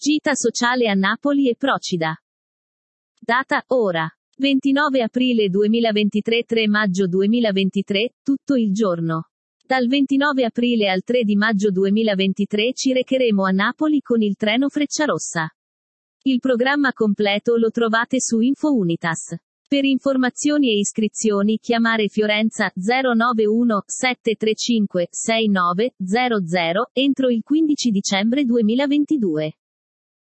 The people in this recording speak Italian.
Gita sociale a Napoli e Procida. Data, ora. 29 aprile 2023 3 maggio 2023, tutto il giorno. Dal 29 aprile al 3 di maggio 2023 ci recheremo a Napoli con il treno Frecciarossa. Il programma completo lo trovate su Info Unitas. Per informazioni e iscrizioni chiamare Fiorenza 091 735 6900 entro il 15 dicembre 2022.